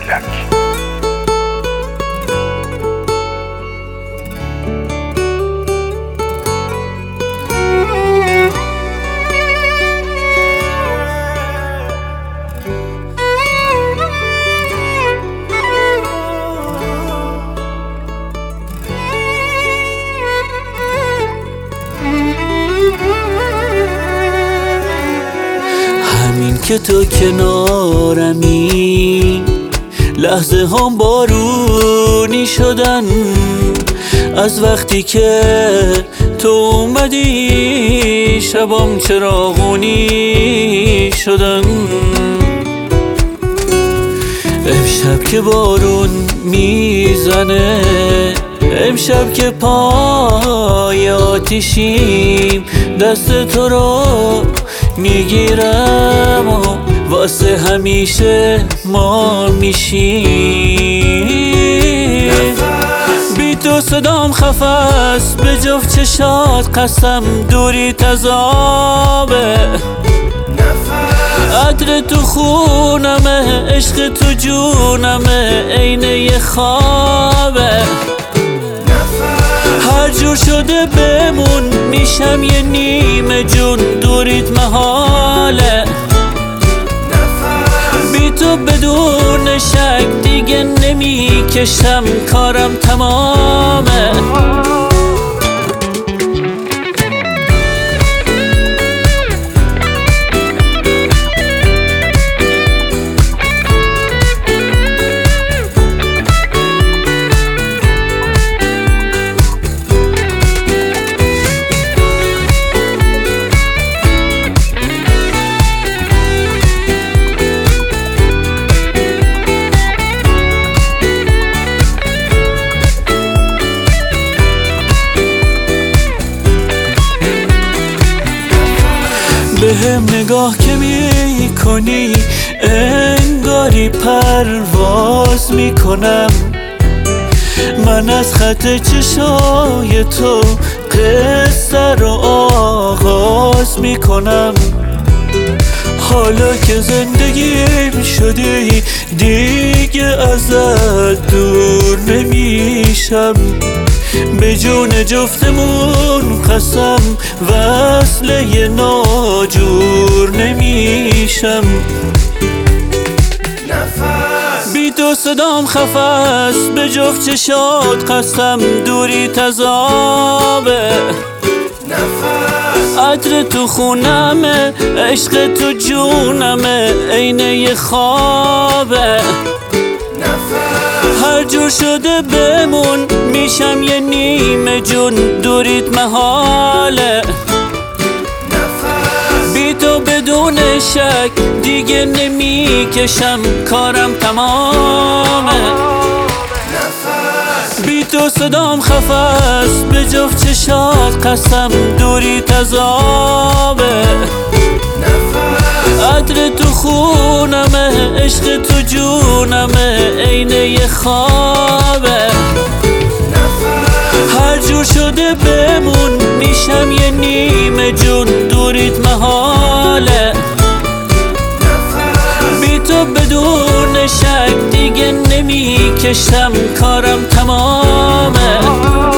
همین که تو کنارمی لحظه هم بارونی شدن، از وقتی که تو اومدی شبام چراغونی شدن. امشب که بارون میزنه، امشب که پای آتیشیم، دست تو رو میگیرم و واسه همیشه ما میشیم. بی تو صدام خفست، به جفت چشات قسم دوری تذابه. عطر تو خونمه، عشق تو جونمه، عین یه خوابه. هر جور شده بمون، میشم یه نیمه جون، دوریت محاله. بی تو بدون شک دیگه نمیکشم، کارم تمامه. بهم نگاه که میکنی انگاری پرواز میکنم. من از خط چشای تو قصه رو آغاز میکنم. حالا که زندگیم شدی دیگه ازت دور نمیشم. به جون جفتمون قسم وصله ناجور نمیشم. بی تو صدام خفست، به جفت چشات قسم دوری تذابه. عطر تو خونمه، عشق تو جونمه، عین یه خوابه. هر جور شده بمون، میشم یه نیمه جون، دوریت محاله. بی تو بدون شک دیگه نمیکشم، کارم تمامه. بی تو صدام خفست، به جفت چشات قسم دوری تذابه. عطر تو خونمه، عشق تو جونمه، عین یه خوابه. هر جور شده بمون، میشم یه نیمه جون، دوریت محاله. بی تو بدون شک دیگه نمیکشم، کارم تمامه.